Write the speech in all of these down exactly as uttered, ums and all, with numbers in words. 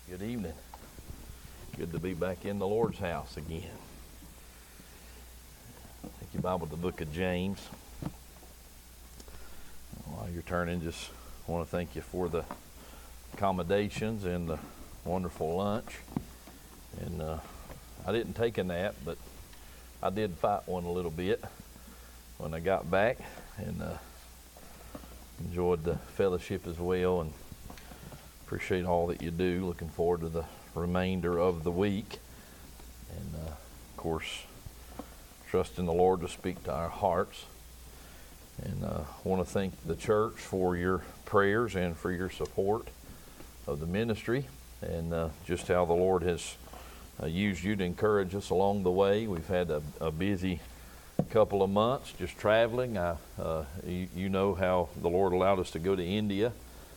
Good evening. Good to be back in the Lord's house again. Take your Bible to the book of James. While you're turning, just want to thank you for the accommodations and the wonderful lunch. And uh, I didn't take a nap, but I did fight one a little bit when I got back, and uh, enjoyed the fellowship as well, and appreciate all that you do. Looking forward to the remainder of the week, and uh, of course trusting the Lord to speak to our hearts. And uh, I want to thank the church for your prayers and for your support of the ministry, and uh, just how the Lord has uh, used you to encourage us along the way. We've had a, a busy couple of months just traveling. I, uh, you, you know how the Lord allowed us to go to India,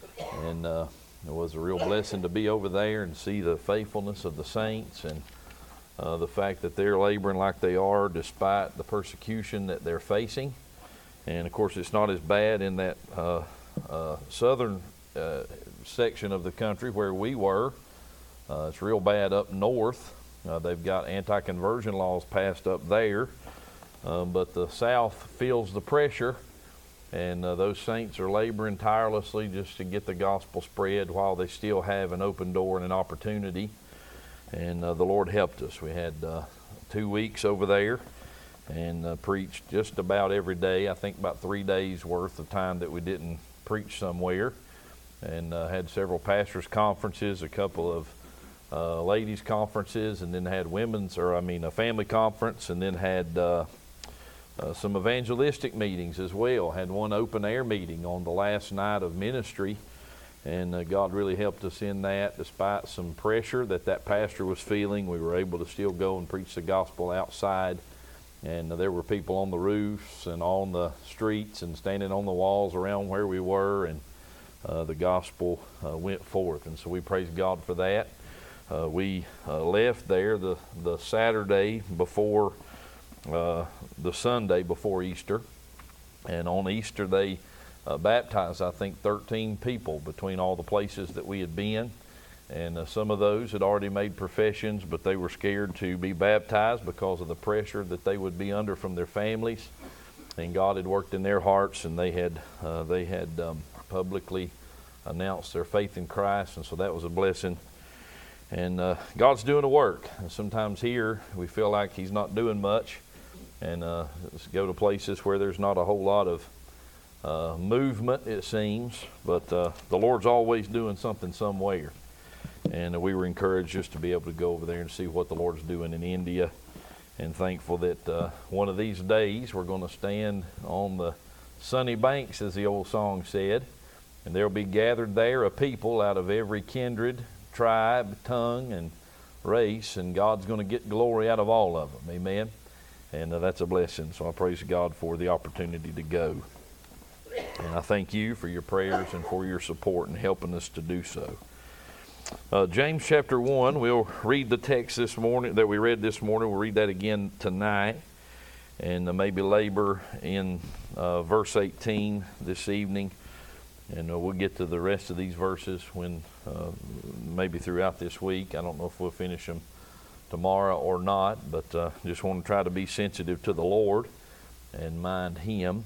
and uh, it was a real blessing to be over there and see the faithfulness of the saints, and uh, the fact that they're laboring like they are despite the persecution that they're facing. And of course it's not as bad in that uh, uh, southern uh, section of the country where we were. Uh, it's real bad up north. Uh, they've got anti-conversion laws passed up there, um, but the south feels the pressure. And uh, those saints are laboring tirelessly just to get the gospel spread while they still have an open door and an opportunity. And uh, the Lord helped us. We had uh, two weeks over there and uh, preached just about every day. I think about three days worth of time that we didn't preach somewhere. And uh, had several pastors' conferences, a couple of uh, ladies' conferences, and then had women's, or I mean a family conference, and then had uh, Uh, some evangelistic meetings as well. Had one open air meeting on the last night of ministry, and uh, God really helped us in that. Despite some pressure that that pastor was feeling, we were able to still go and preach the gospel outside, and uh, there were people on the roofs and on the streets and standing on the walls around where we were, and uh, the gospel uh, went forth, and so we praise God for that. Uh, we uh, left there the, the Saturday before Uh, the Sunday before Easter, and on Easter they uh, baptized I think thirteen people between all the places that we had been, and uh, some of those had already made professions, but they were scared to be baptized because of the pressure that they would be under from their families, and God had worked in their hearts, and they had uh, they had um, publicly announced their faith in Christ, and so that was a blessing. And uh, God's doing a work, and sometimes here we feel like He's not doing much, and uh, let's go to places where there's not a whole lot of uh, movement, it seems, but uh, the Lord's always doing something somewhere. And uh, we were encouraged just to be able to go over there and see what the Lord's doing in India, and thankful that uh, one of these days we're going to stand on the sunny banks, as the old song said, and there'll be gathered there a people out of every kindred, tribe, tongue, and race, and God's going to get glory out of all of them. Amen. And uh, that's a blessing. So I praise God for the opportunity to go. And I thank you for your prayers and for your support in helping us to do so. Uh, James chapter one, we'll read the text this morning that we read this morning. We'll read that again tonight, and uh, maybe labor in uh, verse eighteen this evening. And uh, we'll get to the rest of these verses when uh, maybe throughout this week. I don't know if we'll finish them tomorrow or not, but uh, just want to try to be sensitive to the Lord and mind Him.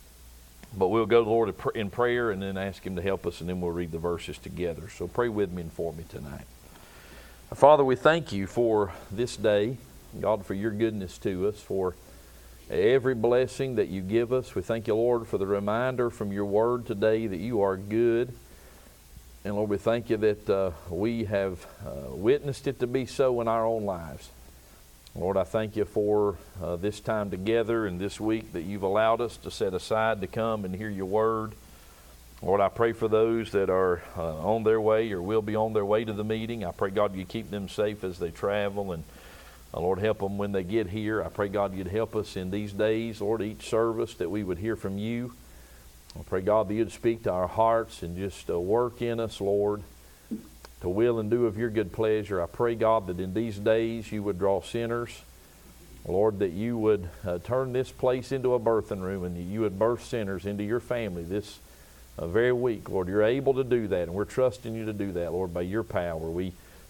But we'll go to the Lord in prayer and then ask Him to help us, and then we'll read the verses together. So pray with me and for me tonight. Father, we thank You for this day, God, for Your goodness to us, for every blessing that You give us. We thank You, Lord, for the reminder from Your word today that You are good. And Lord, we thank You that uh, we have uh, witnessed it to be so in our own lives. Lord, I thank You for uh, this time together and this week that You've allowed us to set aside to come and hear Your word. Lord, I pray for those that are uh, on their way or will be on their way to the meeting. I pray, God, You keep them safe as they travel, and Uh, Lord, help them when they get here. I pray, God, You'd help us in these days, Lord, each service, that we would hear from You. I pray, God, that You'd speak to our hearts and just uh, work in us, Lord, to will and do of Your good pleasure. I pray, God, that in these days You would draw sinners. Lord, that You would uh, turn this place into a birthing room, and You would birth sinners into Your family this uh, very week. Lord, You're able to do that, and we're trusting You to do that, Lord, by Your power. We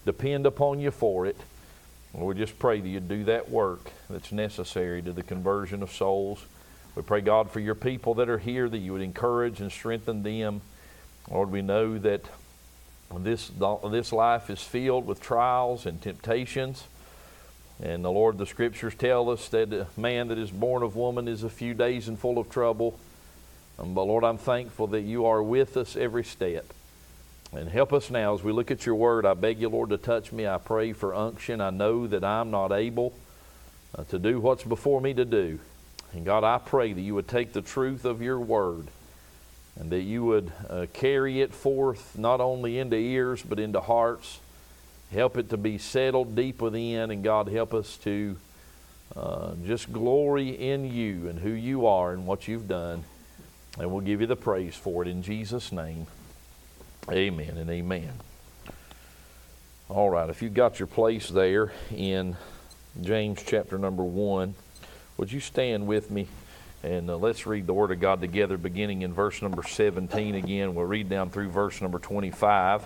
depend upon you for it. We just pray that you'd do that work that's necessary to the conversion of souls. We pray, God, for your people that are here, that you would encourage and strengthen them. Lord, we know that this, this life is filled with trials and temptations. And the Lord, the Scriptures tell us that a man that is born of woman is a few days and full of trouble. Um, but Lord, I'm thankful that you are with us every step. And help us now as we look at your word. I beg you, Lord, to touch me. I pray for unction. I know that I'm not able uh, to do what's before me to do. And God, I pray that you would take the truth of your word and that you would uh, carry it forth not only into ears but into hearts. Help it to be settled deep within. And God, help us to uh, just glory in you and who you are and what you've done. And we'll give you the praise for it in Jesus' name. Amen and amen. All right, if you've got your place there in James chapter number one, would you stand with me and uh, let's read the Word of God together beginning in verse number seventeen again. We'll read down through verse number twenty-five.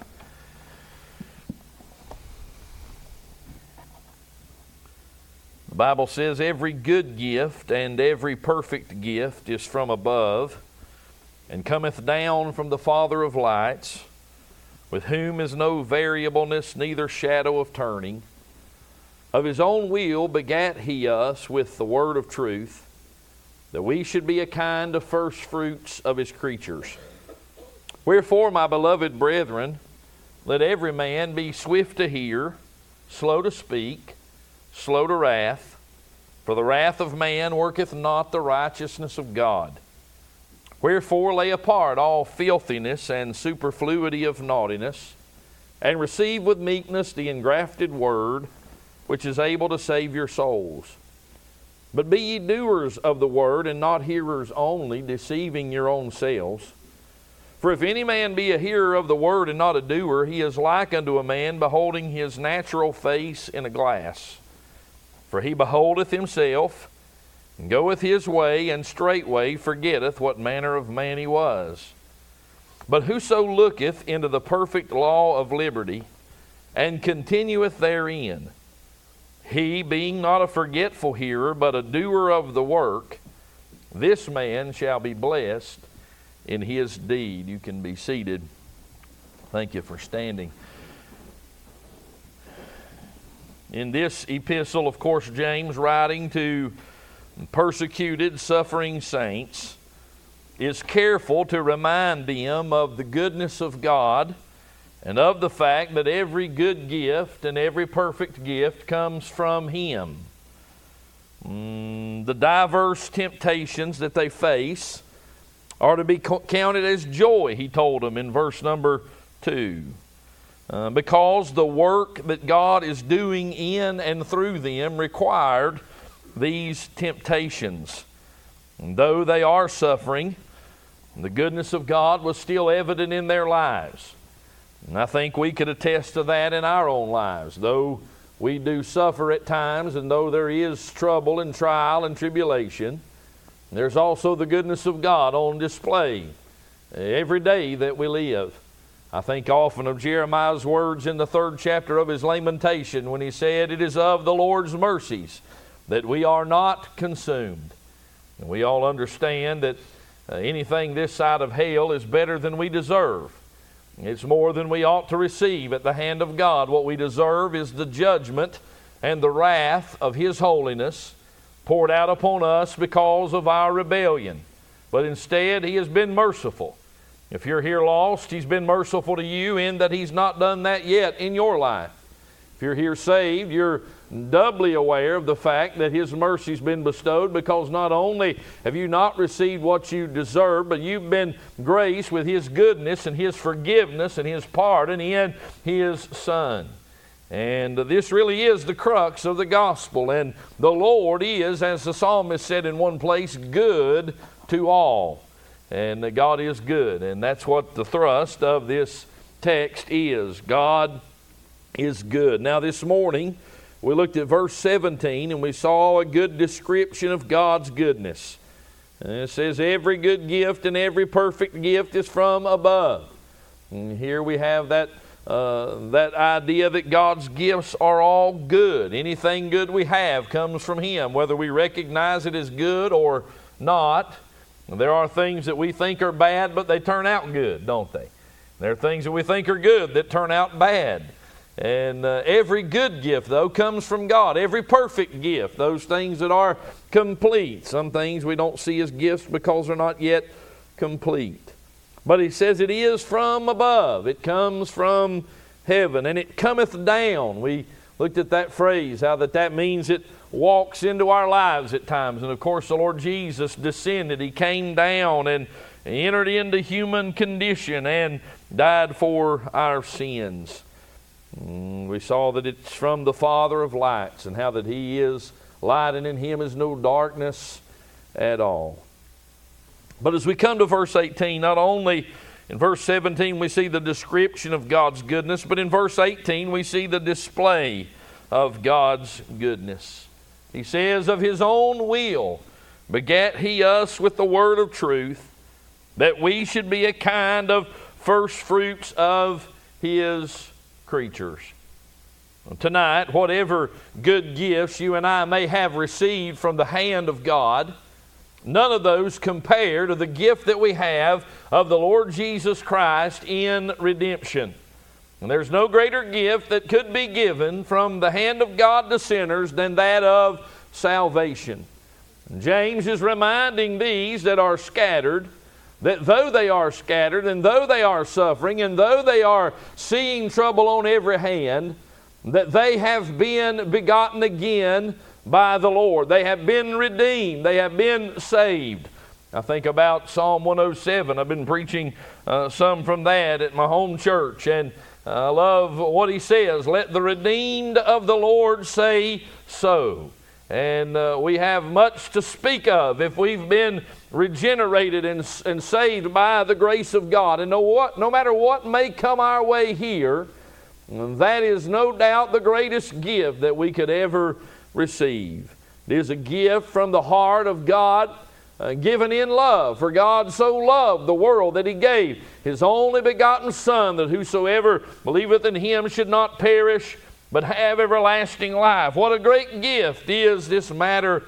The Bible says, every good gift and every perfect gift is from above, and cometh down from the Father of lights, with whom is no variableness, neither shadow of turning. Of his own will begat he us with the word of truth, that we should be a kind of first fruits of his creatures. Wherefore, my beloved brethren, let every man be swift to hear, slow to speak, slow to wrath, for the wrath of man worketh not the righteousness of God. Wherefore lay apart all filthiness and superfluity of naughtiness, and receive with meekness the engrafted word, which is able to save your souls. But be ye doers of the word, and not hearers only, deceiving your own selves. For if any man be a hearer of the word and not a doer, he is like unto a man beholding his natural face in a glass. For he beholdeth himself, and goeth his way, and straightway forgetteth what manner of man he was. But whoso looketh into the perfect law of liberty, and continueth therein, he being not a forgetful hearer, but a doer of the work, this man shall be blessed in his deed. You can be seated. Thank you for standing. In this epistle, of course, James, writing to persecuted, suffering saints, is careful to remind them of the goodness of God and of the fact that every good gift and every perfect gift comes from Him. Mm, the diverse temptations that they face are to be co- counted as joy, he told them in verse number two. Uh, because the work that God is doing in and through them required these temptations. And though they are suffering, the goodness of God was still evident in their lives. And I think we could attest to that in our own lives. Though we do suffer at times, and though there is trouble and trial and tribulation, there's also the goodness of God on display every day that we live. I think often of Jeremiah's words in the third chapter of his lamentation when he said, "It is of the Lord's mercies that we are not consumed." And we all understand that uh, anything this side of hell is better than we deserve. It's more than we ought to receive at the hand of God. What we deserve is the judgment and the wrath of His holiness poured out upon us because of our rebellion. But instead, He has been merciful. If you're here lost, He's been merciful to you in that He's not done that yet in your life. If you're here saved, you're doubly aware of the fact that His mercy's been bestowed, because not only have you not received what you deserve, but you've been graced with His goodness and His forgiveness and His pardon in His Son. And this really is the crux of the gospel. And the Lord is, as the psalmist said in one place, good to all. And that God is good. And that's what the thrust of this text is. God is good. Now this morning, we looked at verse seventeen and we saw a good description of God's goodness. And it says, every good gift and every perfect gift is from above. And here we have that uh, that idea that God's gifts are all good. Anything good we have comes from Him, whether we recognize it as good or not. There are things that we think are bad, but they turn out good, don't they? There are things that we think are good that turn out bad. And uh, every good gift, though, comes from God. Every perfect gift, those things that are complete. Some things we don't see as gifts because they're not yet complete. But He says it is from above. It comes from heaven, and it cometh down. We looked at that phrase, how that that means it walks into our lives at times. And of course, the Lord Jesus descended. He came down and entered into human condition and died for our sins. We saw that it's from the Father of lights, and how that He is light, and in Him is no darkness at all. But as we come to verse eighteen, not only in verse seventeen we see the description of God's goodness, but in verse eighteen we see the display of God's goodness. He says, of His own will begat He us with the word of truth, that we should be a kind of first fruits of His creatures. Tonight, whatever good gifts you and I may have received from the hand of God, none of those compare to the gift that we have of the Lord Jesus Christ in redemption. And there's no greater gift that could be given from the hand of God to sinners than that of salvation. James is reminding these that are scattered that though they are scattered, and though they are suffering, and though they are seeing trouble on every hand, that they have been begotten again by the Lord. They have been redeemed. They have been saved. I think about Psalm one oh seven. I've been preaching uh, some from that at my home church, and I love what he says. Let the redeemed of the Lord say so. And uh, we have much to speak of if we've been regenerated and, and saved by the grace of God. And no, what, no matter what may come our way here, that is no doubt the greatest gift that we could ever receive. It is a gift from the heart of God, uh, given in love. For God so loved the world that He gave His only begotten Son, that whosoever believeth in Him should not perish, but have everlasting life. What a great gift is this matter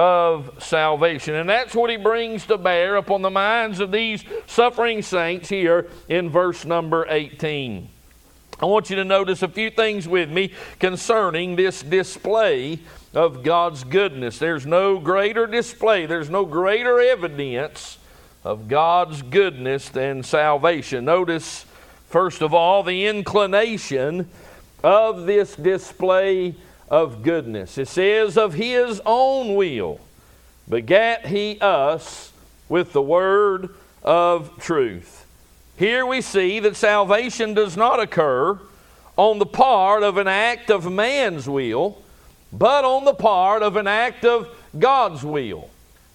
of salvation. And that's what He brings to bear upon the minds of these suffering saints here in verse number eighteen. I want you to notice a few things with me concerning this display of God's goodness. There's no greater display, there's no greater evidence of God's goodness than salvation. Notice, first of all, the inclination of this display of goodness. It says, of His own will begat He us with the word of truth. Here we see that salvation does not occur on the part of an act of man's will, but on the part of an act of God's will.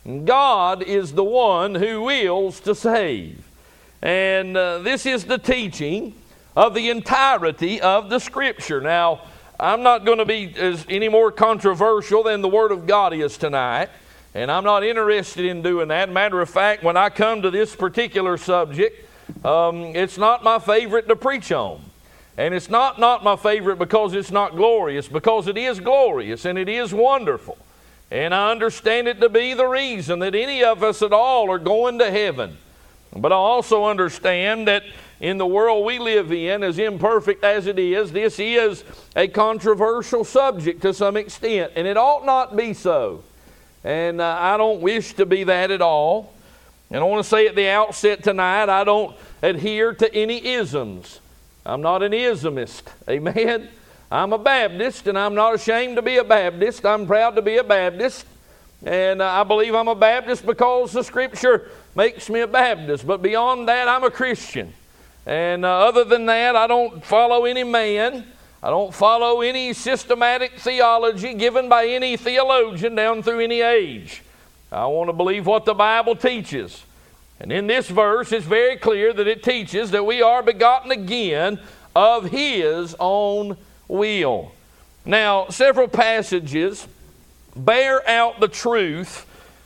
God is the one who wills to save. And uh, this is the teaching of the entirety of the Scripture. Now, I'm not going to be as any more controversial than the Word of God is tonight, and I'm not interested in doing that. Matter of fact, when I come to this particular subject, um, it's not my favorite to preach on. And it's not not my favorite because it's not glorious, because it is glorious and it is wonderful. And I understand it to be the reason that any of us at all are going to heaven. But I also understand that in the world we live in, as imperfect as it is, this is a controversial subject to some extent, and it ought not be so. And uh, I don't wish to be that at all. And I want to say at the outset tonight, I don't adhere to any isms. I'm not an ismist. Amen? I'm a Baptist, and I'm not ashamed to be a Baptist. I'm proud to be a Baptist. And uh, I believe I'm a Baptist because the Scripture makes me a Baptist. But beyond that, I'm a Christian. And uh, other than that, I don't follow any man. I don't follow any systematic theology given by any theologian down through any age. I want to believe what the Bible teaches. And in this verse, it's very clear that it teaches that we are begotten again of His own will. Now, several passages bear out the truth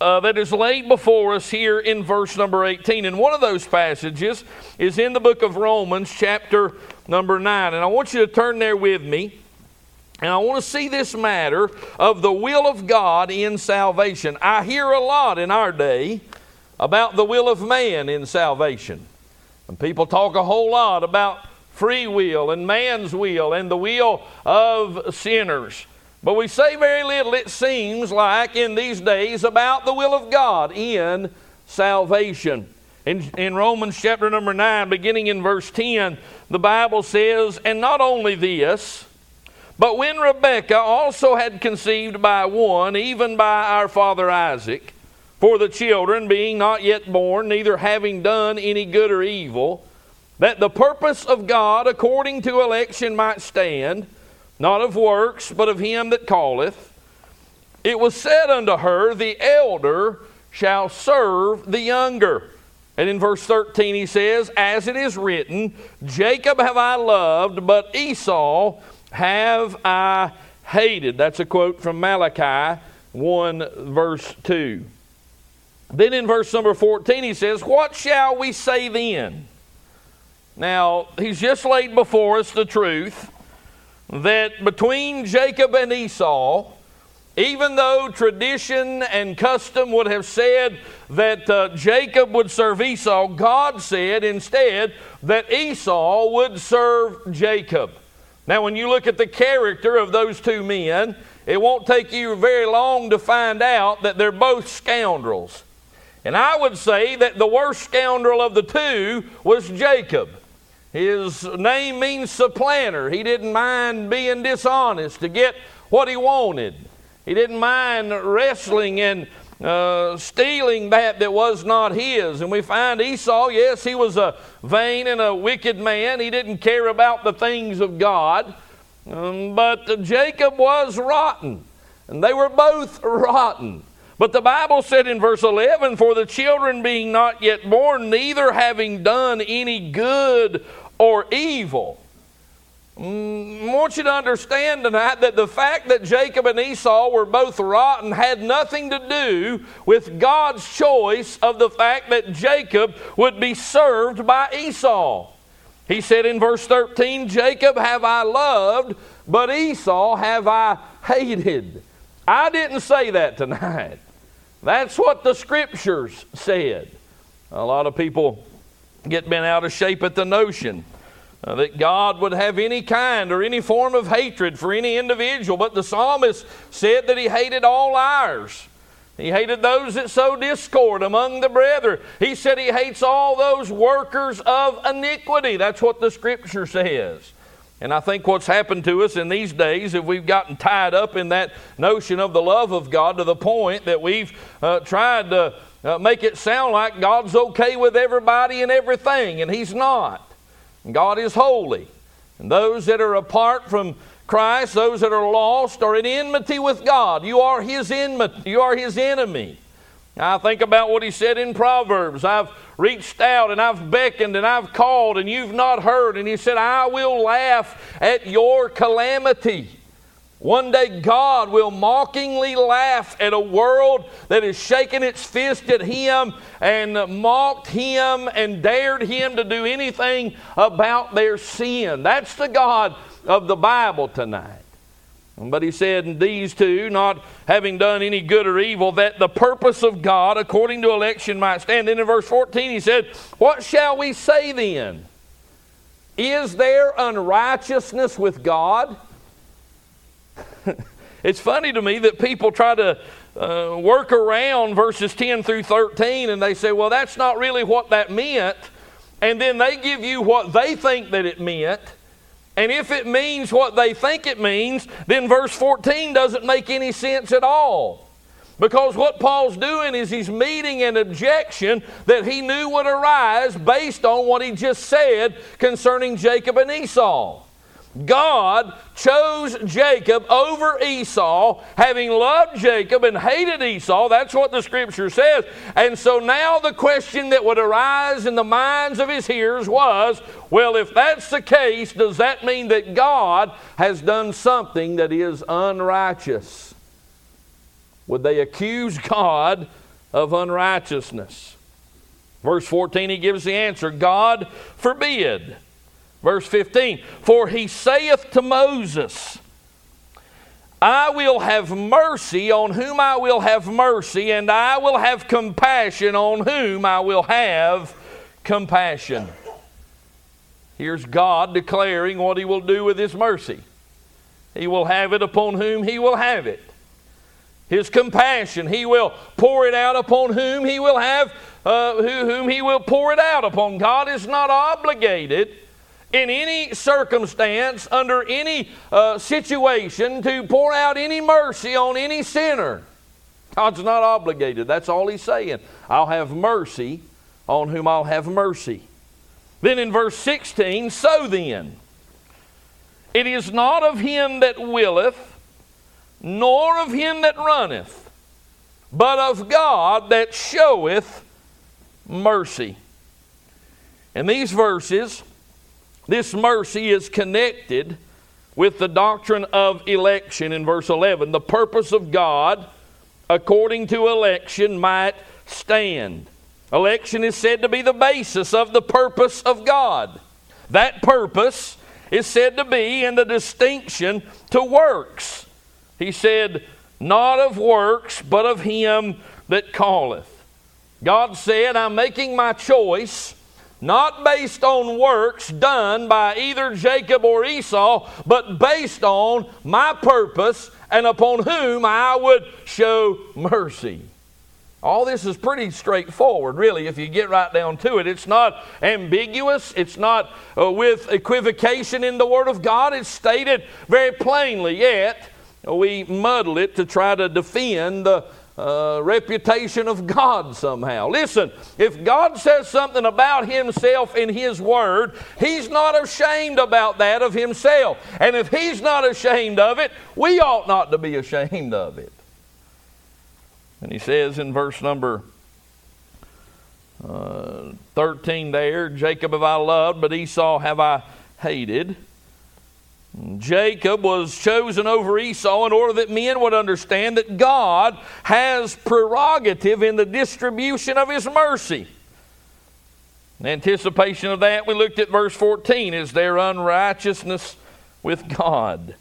uh, that is laid before us here in verse number eighteen. And one of those passages is in the book of Romans, chapter number nine. And I want you to turn there with me. And I want to see this matter of the will of God in salvation. I hear a lot in our day about the will of man in salvation. And people talk a whole lot about free will and man's will and the will of sinners. But we say very little, it seems like, in these days about the will of God in salvation. In, in Romans chapter number nine, beginning in verse ten, the Bible says, "And not only this, but when Rebekah also had conceived by one, even by our father Isaac, for the children being not yet born, neither having done any good or evil, that the purpose of God according to election might stand, not of works, but of him that calleth, it was said unto her, the elder shall serve the younger." And in verse thirteen he says, "As it is written, Jacob have I loved, but Esau have I hated." That's a quote from Malachi one, verse two. Then in verse number fourteen he says, "What shall we say then?" Now, he's just laid before us the truth that between Jacob and Esau, even though tradition and custom would have said that uh, Jacob would serve Esau, God said instead that Esau would serve Jacob. Now, when you look at the character of those two men, it won't take you very long to find out that they're both scoundrels. And I would say that the worst scoundrel of the two was Jacob. His name means supplanter. He didn't mind being dishonest to get what he wanted. He didn't mind wrestling and uh, stealing that that was not his. And we find Esau, yes, he was a vain and a wicked man. He didn't care about the things of God. Um, but Jacob was rotten. And they were both rotten. But the Bible said in verse eleven, "For the children being not yet born, neither having done any good or evil." I want you to understand tonight that the fact that Jacob and Esau were both rotten had nothing to do with God's choice of the fact that Jacob would be served by Esau. He said in verse thirteen, "Jacob have I loved, but Esau have I hated." I didn't say that tonight. That's what the Scriptures said. A lot of people get bent out of shape at the notion uh, that God would have any kind or any form of hatred for any individual. But the psalmist said that he hated all liars. He hated those that sow discord among the brethren. He said he hates all those workers of iniquity. That's what the Scripture says. And I think what's happened to us in these days is we've gotten tied up in that notion of the love of God to the point that we've uh, tried to uh, make it sound like God's okay with everybody and everything, and He's not. God is holy. And those that are apart from Christ, those that are lost, are in enmity with God. You are His enmity. You are His enemy. I think about what He said in Proverbs. "I've reached out and I've beckoned and I've called and you've not heard." And He said, "I will laugh at your calamity." One day God will mockingly laugh at a world that has shaken its fist at Him and mocked Him and dared Him to do anything about their sin. That's the God of the Bible tonight. But He said, "These two, not having done any good or evil, that the purpose of God according to election might stand." Then in verse fourteen He said, "What shall we say then? Is there unrighteousness with God?" It's funny to me that people try to uh, work around verses ten through thirteen, and they say, well, that's not really what that meant. And then they give you what they think that it meant. And if it means what they think it means, then verse fourteen doesn't make any sense at all. Because what Paul's doing is he's meeting an objection that he knew would arise based on what he just said concerning Jacob and Esau. God chose Jacob over Esau, having loved Jacob and hated Esau. That's what the Scripture says. And so now the question that would arise in the minds of his hearers was, well, if that's the case, does that mean that God has done something that is unrighteous? Would they accuse God of unrighteousness. Verse fourteen, he gives the answer, God forbid. Verse fifteen, for he saith to Moses, I will have mercy on whom I will have mercy, and I will have compassion on whom I will have compassion. Here's God declaring what he will do with his mercy. He will have it upon whom he will have it. His compassion, he will pour it out upon whom he will have, uh, whom he will pour it out upon. God is not obligated in any circumstance, under any uh, situation, to pour out any mercy on any sinner. God's not obligated. That's all he's saying. I'll have mercy on whom I'll have mercy. Then in verse sixteen, so then, it is not of him that willeth, nor of him that runneth, but of God that showeth mercy. In these verses, this mercy is connected with the doctrine of election in verse eleven. The purpose of God, according to election, might stand. Election is said to be the basis of the purpose of God. That purpose is said to be in the distinction to works. He said, not of works, but of him that calleth. God said, I'm making my choice not based on works done by either Jacob or Esau, but based on my purpose and upon whom I would show mercy. All this is pretty straightforward, really, if you get right down to it. It's not ambiguous. It's not uh, with equivocation in the Word of God. It's stated very plainly, yet we muddle it to try to defend the uh, reputation of God somehow. Listen, if God says something about himself in his Word, he's not ashamed about that of himself. And if he's not ashamed of it, we ought not to be ashamed of it. And he says in verse number uh, thirteen there, Jacob have I loved, but Esau have I hated. Jacob was chosen over Esau in order that men would understand that God has prerogative in the distribution of his mercy. In anticipation of that, we looked at verse fourteen. Is there unrighteousness with God?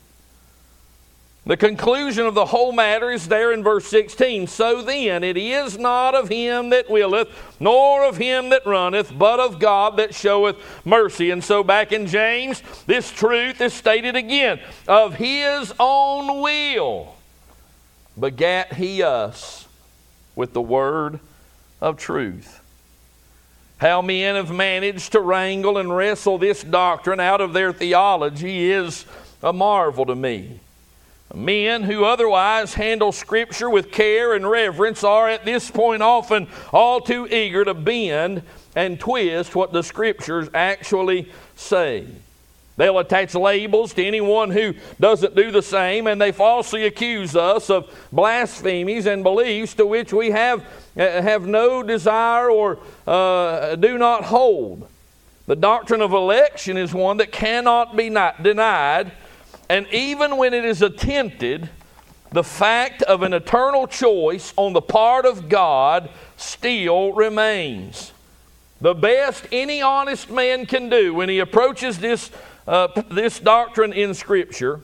The conclusion of the whole matter is there in verse sixteen. So then, it is not of him that willeth, nor of him that runneth, but of God that showeth mercy. And so back in James, this truth is stated again. Of his own will begat he us with the word of truth. How men have managed to wrangle and wrestle this doctrine out of their theology is a marvel to me. Men who otherwise handle Scripture with care and reverence are at this point often all too eager to bend and twist what the Scriptures actually say. They'll attach labels to anyone who doesn't do the same, and they falsely accuse us of blasphemies and beliefs to which we have, uh, have no desire or uh, do not hold. The doctrine of election is one that cannot be not denied. And even when it is attempted, the fact of an eternal choice on the part of God still remains. The best any honest man can do when he approaches this, uh, this doctrine in Scripture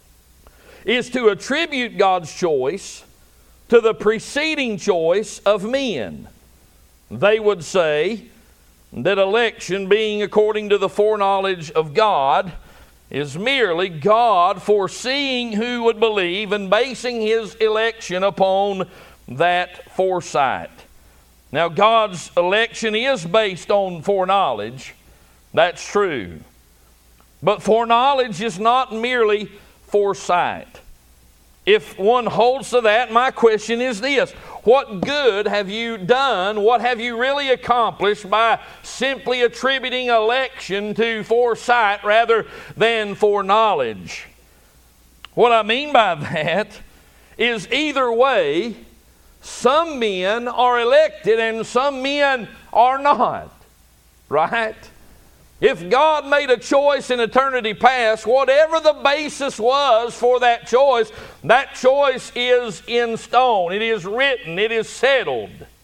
is to attribute God's choice to the preceding choice of men. They would say that election, being according to the foreknowledge of God, is merely God foreseeing who would believe and basing his election upon that foresight. Now, God's election is based on foreknowledge. That's true. But foreknowledge is not merely foresight. If one holds to that, my question is this: what good have you done? What have you really accomplished by simply attributing election to foresight rather than foreknowledge? What I mean by that is either way, some men are elected and some men are not. Right? If God made a choice in eternity past, whatever the basis was for that choice, that choice is in stone. It is written. It is settled.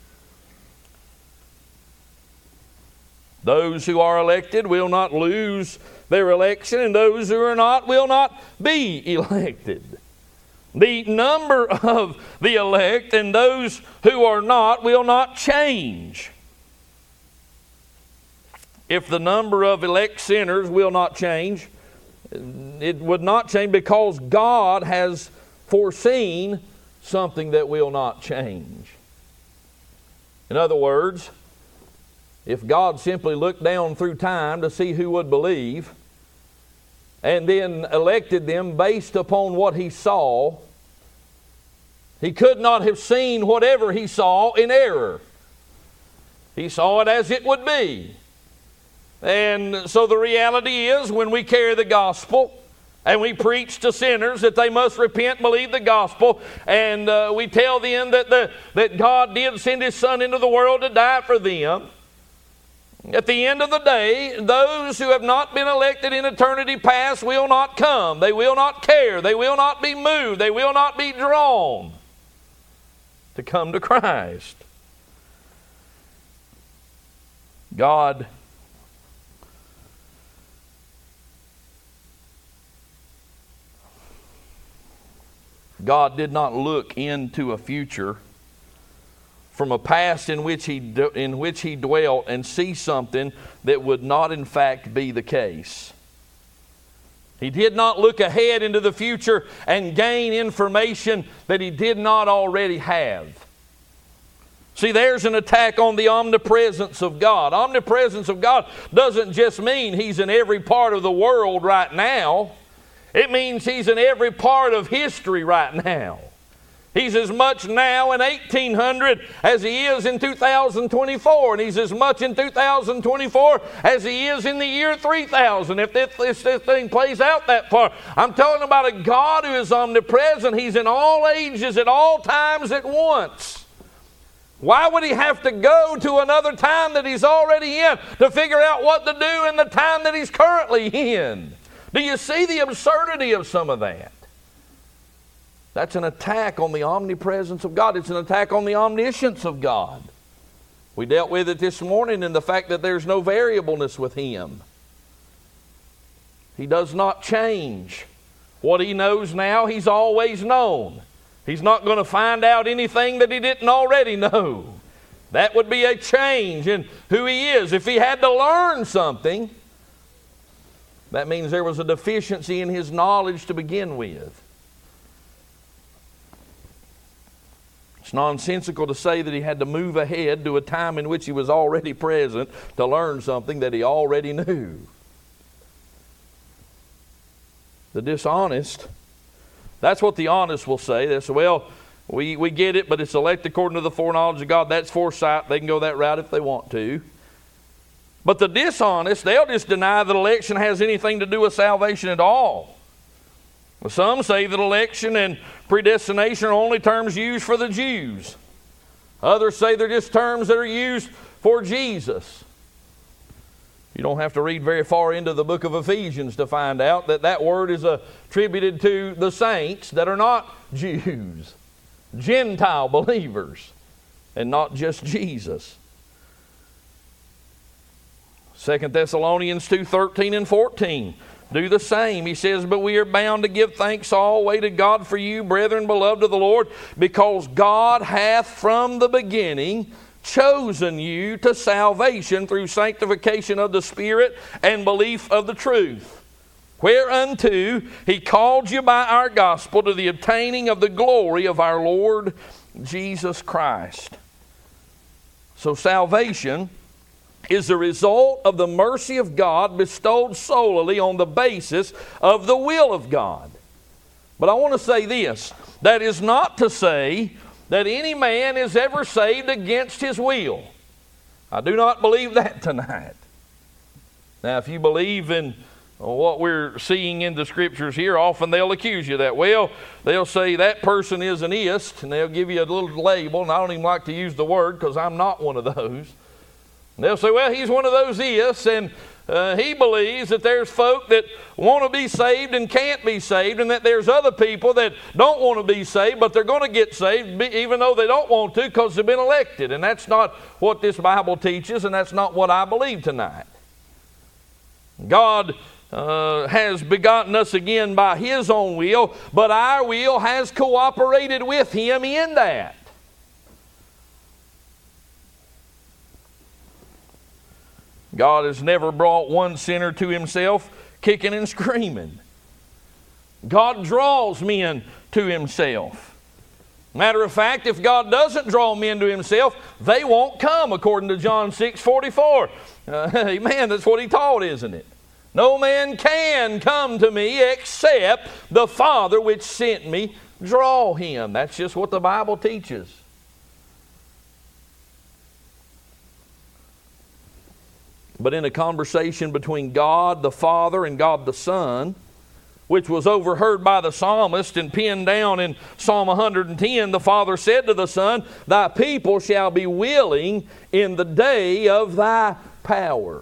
Those who are elected will not lose their election, and those who are not will not be elected. The number of the elect and those who are not will not change. If the number of elect sinners will not change, it would not change because God has foreseen something that will not change. In other words, if God simply looked down through time to see who would believe and then elected them based upon what He saw, He could not have seen whatever He saw in error. He saw it as it would be. And so the reality is, when we carry the gospel and we preach to sinners that they must repent, believe the gospel, and uh, we tell them that, the, that God did send His Son into the world to die for them, at the end of the day, those who have not been elected in eternity past will not come. They will not care. They will not be moved. They will not be drawn to come to Christ. God God did not look into a future from a past in which he in which he dwelt and see something that would not in fact be the case. He did not look ahead into the future and gain information that he did not already have. See, there's an attack on the omnipresence of God. Omnipresence of God doesn't just mean He's in every part of the world right now. It means He's in every part of history right now. He's as much now in eighteen hundred as He is in two thousand twenty-four. And He's as much in two thousand twenty-four as He is in the year three thousand. If this, if this thing plays out that far. I'm talking about a God who is omnipresent. He's in all ages at all times at once. Why would He have to go to another time that He's already in to figure out what to do in the time that He's currently in? Do you see the absurdity of some of that? That's an attack on the omnipresence of God. It's an attack on the omniscience of God. We dealt with it this morning in the fact that there's no variableness with Him. He does not change. What He knows now, He's always known. He's not going to find out anything that He didn't already know. That would be a change in who He is. If He had to learn something, that means there was a deficiency in His knowledge to begin with. It's nonsensical to say that He had to move ahead to a time in which He was already present to learn something that He already knew. The dishonest, that's what the honest will say. They say, well, we, we get it, but it's elect according to the foreknowledge of God. That's foresight. They can go that route if they want to. But the dishonest, they'll just deny that election has anything to do with salvation at all. Some say that election and predestination are only terms used for the Jews. Others say they're just terms that are used for Jesus. You don't have to read very far into the book of Ephesians to find out that that word is attributed to the saints that are not Jews, Gentile believers, and not just Jesus. Second Thessalonians two thirteen and fourteen do the same. He says, but we are bound to give thanks always to God for you, brethren, beloved of the Lord, because God hath from the beginning chosen you to salvation through sanctification of the Spirit and belief of the truth, whereunto He called you by our gospel to the obtaining of the glory of our Lord Jesus Christ. So salvation is the result of the mercy of God bestowed solely on the basis of the will of God. But I want to say this, that is not to say that any man is ever saved against his will. I do not believe that tonight. Now, if you believe in what we're seeing in the Scriptures here, often they'll accuse you of that. Well, they'll say that person is an ist, and they'll give you a little label, and I don't even like to use the word because I'm not one of those. And they'll say, well, he's one of those ists, and Uh, he believes that there's folk that want to be saved and can't be saved, and that there's other people that don't want to be saved, but they're going to get saved even though they don't want to because they've been elected. And that's not what this Bible teaches, and that's not what I believe tonight. God uh, has begotten us again by His own will, but our will has cooperated with Him in that. God has never brought one sinner to Himself kicking and screaming. God draws men to Himself. Matter of fact, if God doesn't draw men to Himself, they won't come, according to John six forty-four. Uh, amen, that's what He taught, isn't it? No man can come to me except the Father which sent me draw him. That's just what the Bible teaches. But in a conversation between God the Father and God the Son, which was overheard by the psalmist and pinned down in Psalm one hundred ten, the Father said to the Son, "Thy people shall be willing in the day of thy power."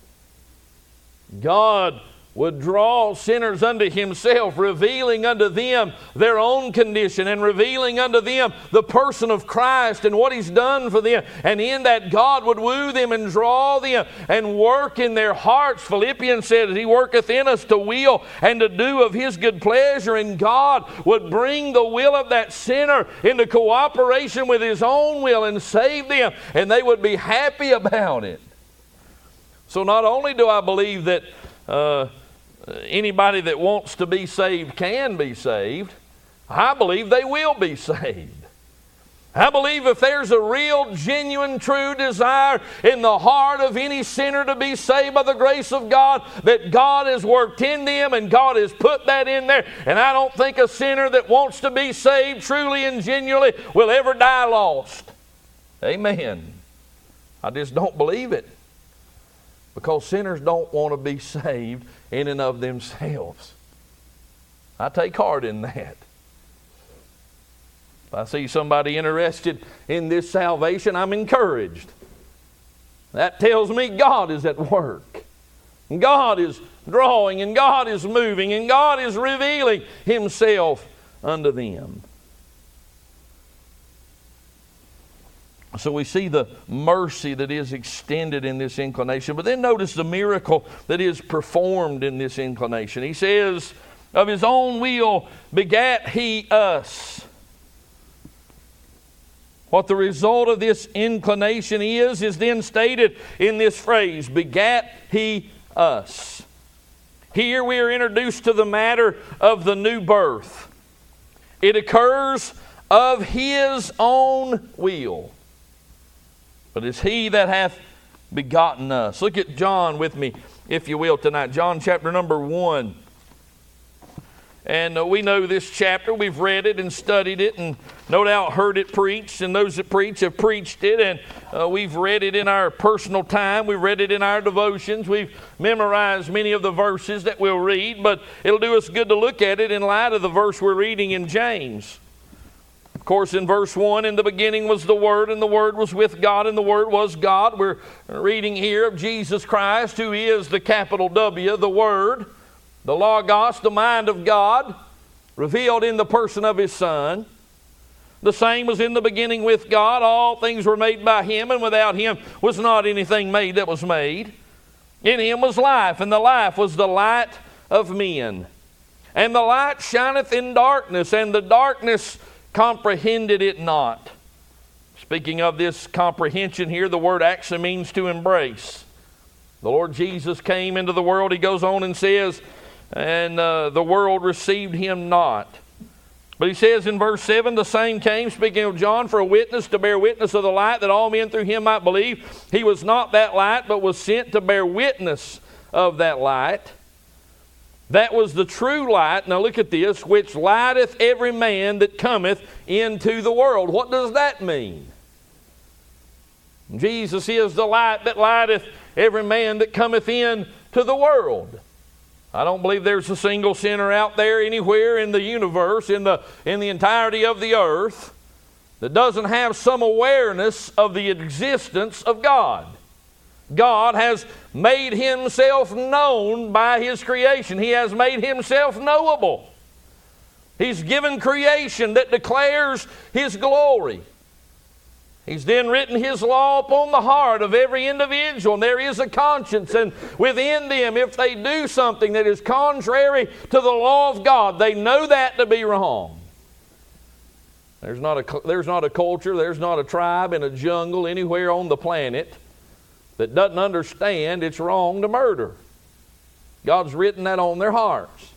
God would draw sinners unto Himself, revealing unto them their own condition and revealing unto them the person of Christ and what He's done for them. And in that, God would woo them and draw them and work in their hearts. Philippians said, He worketh in us to will and to do of His good pleasure. And God would bring the will of that sinner into cooperation with His own will and save them. And they would be happy about it. So not only do I believe that uh, anybody that wants to be saved can be saved, I believe they will be saved. I believe if there's a real, genuine, true desire in the heart of any sinner to be saved by the grace of God, that God has worked in them and God has put that in there. And I don't think a sinner that wants to be saved truly and genuinely will ever die lost. Amen. I just don't believe it. Because sinners don't want to be saved in and of themselves. I take heart in that. If I see somebody interested in this salvation, I'm encouraged. That tells me God is at work. And God is drawing, and God is moving, and God is revealing Himself unto them. So we see the mercy that is extended in this inclination. But then notice the miracle that is performed in this inclination. He says, of His own will begat He us. What the result of this inclination is, is then stated in this phrase, begat He us. Here we are introduced to the matter of the new birth. It occurs of His own will. But it's He that hath begotten us. Look at John with me, if you will, tonight. John chapter number one. And uh, we know this chapter. We've read it and studied it and no doubt heard it preached. And those that preach have preached it. And uh, we've read it in our personal time. We've read it in our devotions. We've memorized many of the verses that we'll read. But it'll do us good to look at it in light of the verse we're reading in James. Of course, in verse one, in the beginning was the Word, and the Word was with God, and the Word was God. We're reading here of Jesus Christ, who is the capital W, the Word, the Logos, the mind of God, revealed in the person of His Son. The same was in the beginning with God. All things were made by Him, and without Him was not anything made that was made. In Him was life, and the life was the light of men. And the light shineth in darkness, and the darkness comprehended it not. Speaking of this comprehension here, the word actually means to embrace. The Lord Jesus came into the world, He goes on and says, and uh, the world received Him not. But He says in verse seven, the same came, speaking of John, for a witness to bear witness of the light, that all men through Him might believe. He was not that light, but was sent to bear witness of that light. That was the true light, now look at this, which lighteth every man that cometh into the world. What does that mean? Jesus is the light that lighteth every man that cometh in to the world. I don't believe there's a single sinner out there anywhere in the universe, in the, in the entirety of the earth, that doesn't have some awareness of the existence of God. God has made Himself known by His creation. He has made Himself knowable. He's given creation that declares His glory. He's then written His law upon the heart of every individual, and there is a conscience, and within them, if they do something that is contrary to the law of God, they know that to be wrong. There's not a, there's not a culture, there's not a tribe in a jungle anywhere on the planet that doesn't understand it's wrong to murder. God's written that on their hearts.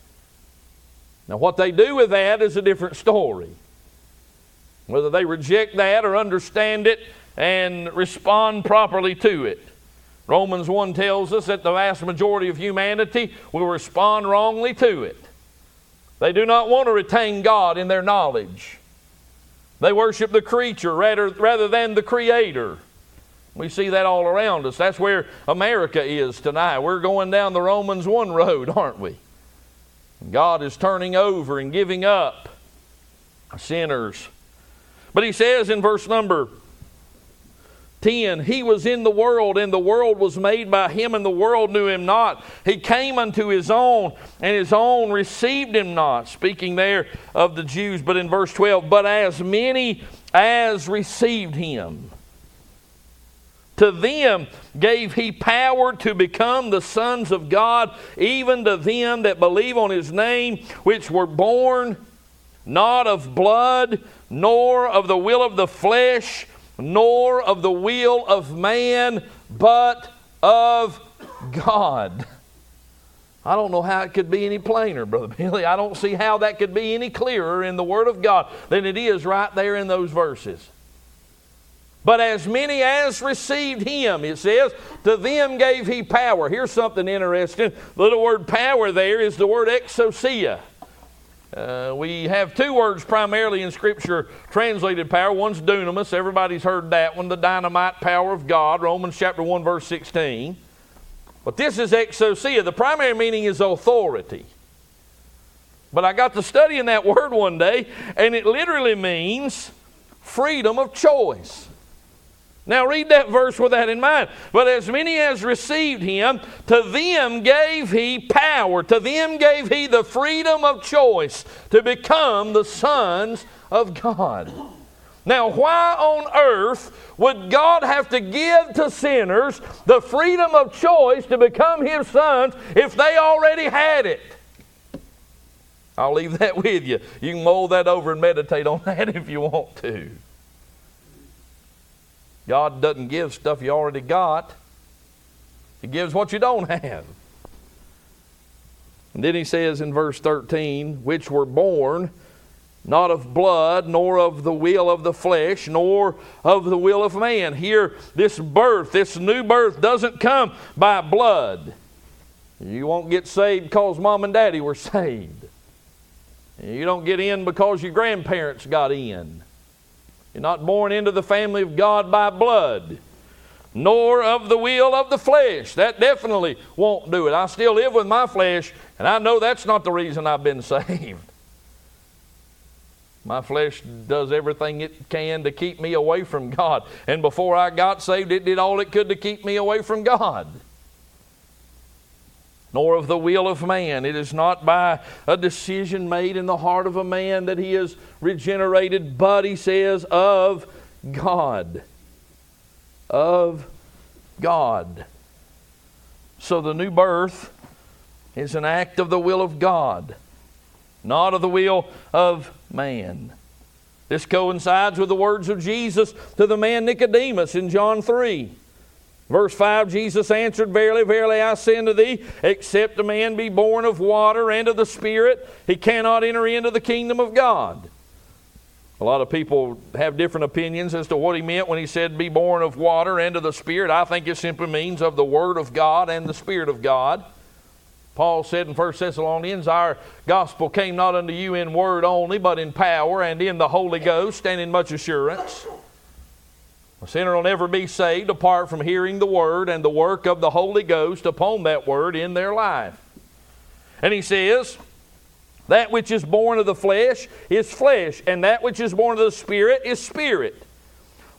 Now what they do with that is a different story. Whether they reject that or understand it and respond properly to it. Romans one tells us that the vast majority of humanity will respond wrongly to it. They do not want to retain God in their knowledge. They worship the creature rather, rather than the Creator. We see that all around us. That's where America is tonight. We're going down the Romans one road, aren't we? God is turning over and giving up sinners. But He says in verse number ten, He was in the world, and the world was made by Him, and the world knew Him not. He came unto His own, and His own received Him not. Speaking there of the Jews, but in verse twelve, but as many as received Him, to them gave He power to become the sons of God, even to them that believe on His name, which were born not of blood, nor of the will of the flesh, nor of the will of man, but of God. I don't know how it could be any plainer, Brother Billy. I don't see how that could be any clearer in the Word of God than it is right there in those verses. But as many as received Him, it says, to them gave He power. Here's something interesting. The little word power there is the word exousia. Uh, we have two words primarily in Scripture translated power. One's dunamis. Everybody's heard that one, the dynamite power of God, Romans chapter one, verse sixteen. But this is exousia. The primary meaning is authority. But I got to studying that word one day, and it literally means freedom of choice. Now read that verse with that in mind. But as many as received Him, to them gave He power. To them gave He the freedom of choice to become the sons of God. Now why on earth would God have to give to sinners the freedom of choice to become His sons if they already had it? I'll leave that with you. You can mull that over and meditate on that if you want to. God doesn't give stuff you already got. He gives what you don't have. And then He says in verse thirteen, which were born not of blood, nor of the will of the flesh, nor of the will of man. Here, this birth, this new birth doesn't come by blood. You won't get saved because mom and daddy were saved. You don't get in because your grandparents got in. You're not born into the family of God by blood, nor of the will of the flesh. That definitely won't do it. I still live with my flesh, and I know that's not the reason I've been saved. My flesh does everything it can to keep me away from God. And before I got saved, it did all it could to keep me away from God. Nor of the will of man. It is not by a decision made in the heart of a man that he is regenerated, but he says, of God. Of God. So the new birth is an act of the will of God, not of the will of man. This coincides with the words of Jesus to the man Nicodemus in John three. Verse five, Jesus answered, Verily, verily, I say unto thee, except a man be born of water and of the Spirit, he cannot enter into the kingdom of God. A lot of people have different opinions as to what he meant when he said be born of water and of the Spirit. I think it simply means of the Word of God and the Spirit of God. Paul said in First Thessalonians, our gospel came not unto you in word only, but in power and in the Holy Ghost and in much assurance. A sinner will never be saved apart from hearing the Word and the work of the Holy Ghost upon that Word in their life. And he says, that which is born of the flesh is flesh, and that which is born of the Spirit is spirit.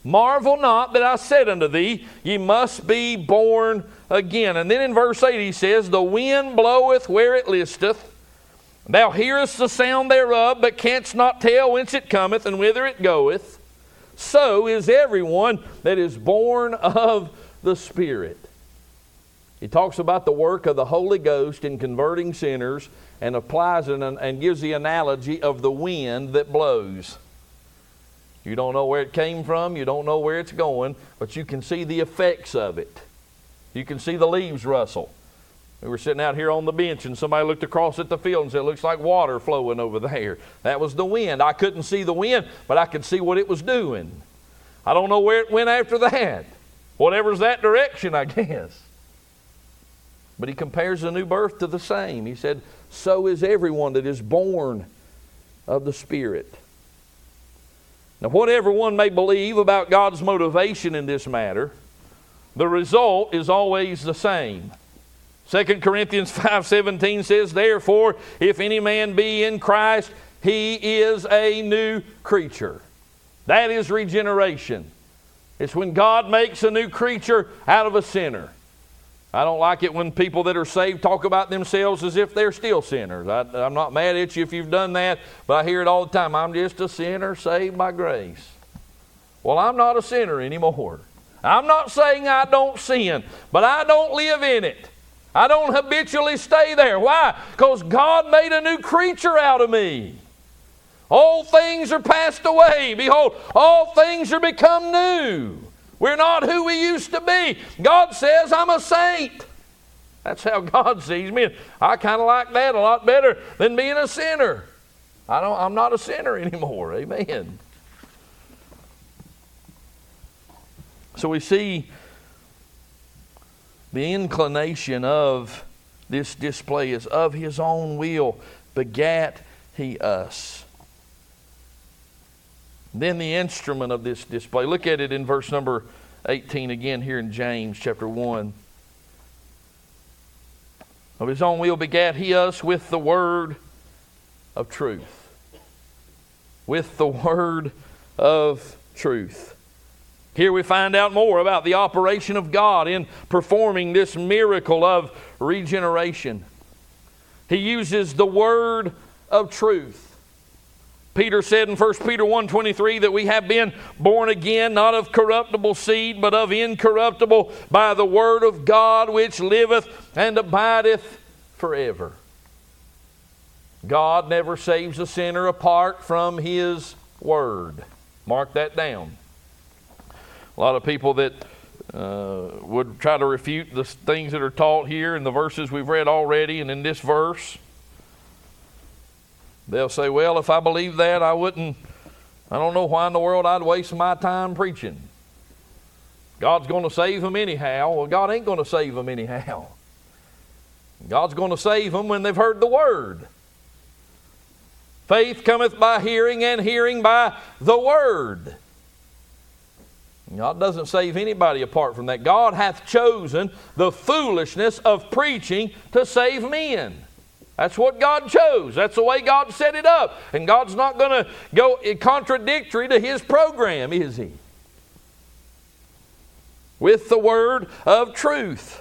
Marvel not that I said unto thee, ye must be born again. And then in verse eight he says, the wind bloweth where it listeth. Thou hearest the sound thereof, but canst not tell whence it cometh and whither it goeth. So is everyone that is born of the Spirit. He talks about the work of the Holy Ghost in converting sinners and applies it and gives the analogy of the wind that blows. You don't know where it came from, you don't know where it's going, but you can see the effects of it. You can see the leaves rustle. We were sitting out here on the bench and somebody looked across at the field and said, it looks like water flowing over there. That was the wind. I couldn't see the wind, but I could see what it was doing. I don't know where it went after that. Whatever's that direction, I guess. But he compares the new birth to the same. He said, so is everyone that is born of the Spirit. Now, whatever one may believe about God's motivation in this matter, the result is always the same. Second Corinthians five seventeen says, therefore, if any man be in Christ, he is a new creature. That is regeneration. It's when God makes a new creature out of a sinner. I don't like it when people that are saved talk about themselves as if they're still sinners. I, I'm not mad at you if you've done that, but I hear it all the time. I'm just a sinner saved by grace. Well, I'm not a sinner anymore. I'm not saying I don't sin, but I don't live in it. I don't habitually stay there. Why? Because God made a new creature out of me. Old things are passed away. Behold, all things are become new. We're not who we used to be. God says I'm a saint. That's how God sees me. I kind of like that a lot better than being a sinner. I don't, I'm not a sinner anymore. Amen. So we see the inclination of this display is of his own will begat he us. Then the instrument of this display. Look at it in verse number eighteen again here in James chapter one. Of his own will begat he us with the word of truth. With the word of truth. Here we find out more about the operation of God in performing this miracle of regeneration. He uses the word of truth. Peter said in First Peter one twenty-three that we have been born again, not of corruptible seed, but of incorruptible, by the word of God which liveth and abideth forever. God never saves a sinner apart from his word. Mark that down. A lot of people that uh, would try to refute the things that are taught here in the verses we've read already and in this verse. They'll say, well, if I believe that, I wouldn't, I don't know why in the world I'd waste my time preaching. God's going to save them anyhow. Well, God ain't going to save them anyhow. God's going to save them when they've heard the word. Faith cometh by hearing, and hearing by the word. God doesn't save anybody apart from that. God hath chosen the foolishness of preaching to save men. That's what God chose. That's the way God set it up. And God's not going to go contradictory to his program, is he? With the word of truth.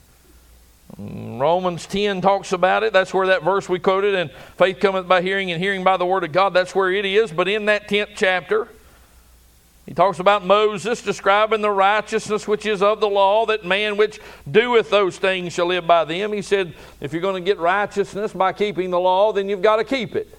Romans ten talks about it. That's where that verse we quoted, and faith cometh by hearing, and hearing by the word of God. That's where it is. But in that tenth chapter, he talks about Moses describing the righteousness which is of the law, that man which doeth those things shall live by them. He said, if you're going to get righteousness by keeping the law, then you've got to keep it.